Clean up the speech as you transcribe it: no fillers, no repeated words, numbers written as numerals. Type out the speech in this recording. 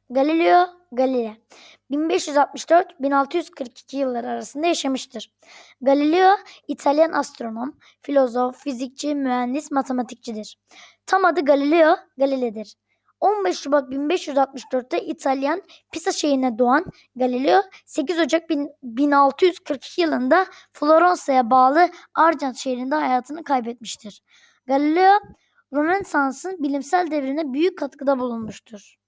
Galileo Galilei 1564-1642 yılları arasında yaşamıştır. Galileo, İtalyan astronom, filozof, fizikçi, mühendis, matematikçidir. Tam adı Galileo Galilei'dir. 15 Şubat 1564'te İtalyan Pisa şehrine doğan Galileo, 8 Ocak 1642 yılında Floransa'ya bağlı Argent şehrinde hayatını kaybetmiştir. Galileo, Rönesans'ın bilimsel devrine büyük katkıda bulunmuştur.